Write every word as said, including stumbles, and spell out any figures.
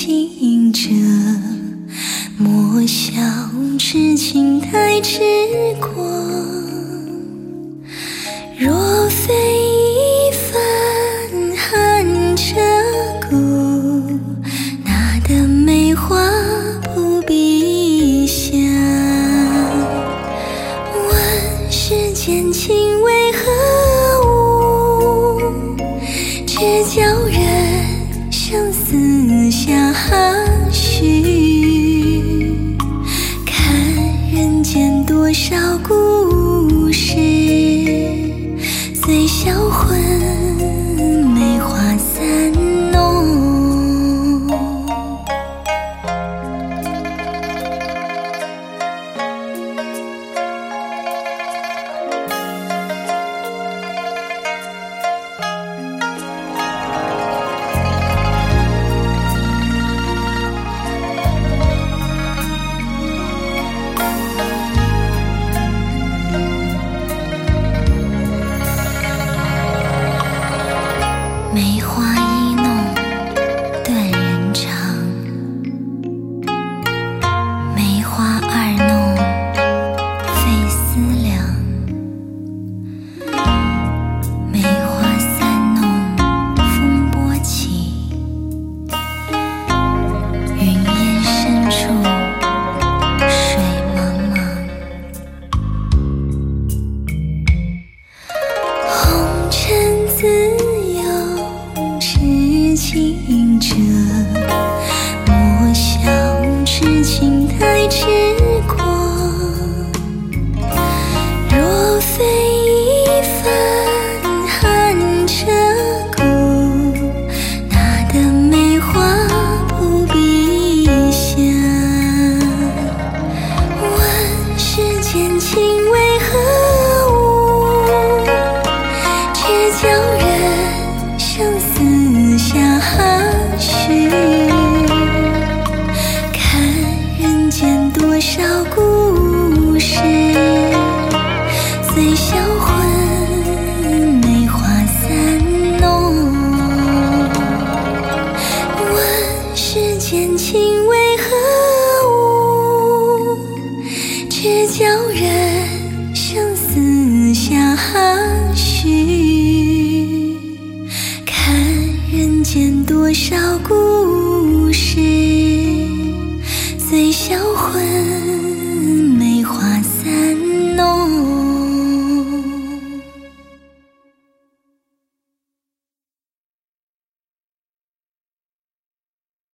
情者，莫笑痴情太痴狂。若非一番寒彻骨，哪得梅花扑鼻香？问世间情为何物，只教人生死相许。看人间多少故事，随销魂，梅花散浓。梅花一弄断人肠，梅花二弄费思量，梅花三弄风波起，云烟深处水茫茫。红尘自痴情者，莫笑痴情太痴狂。若非一番寒彻骨，哪得梅花扑鼻香？问世间情为何物，只教人生死相许。看人间多少故事，随销魂，梅花散浓。问世间情为何物，只教人生死相许。看人间多少故